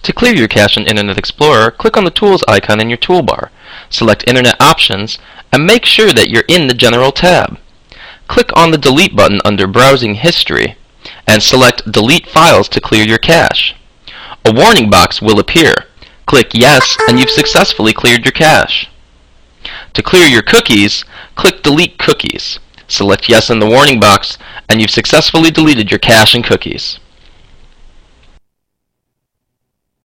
To clear your cache in Internet Explorer, click on the Tools icon in your toolbar. Select Internet Options, and make sure that you're in the General tab. Click on the Delete button under Browsing History, and select Delete Files to clear your cache. A warning box will appear. Click Yes, and you've successfully cleared your cache. To clear your cookies, click Delete Cookies. Select Yes in the warning box, and you've successfully deleted your cache and cookies.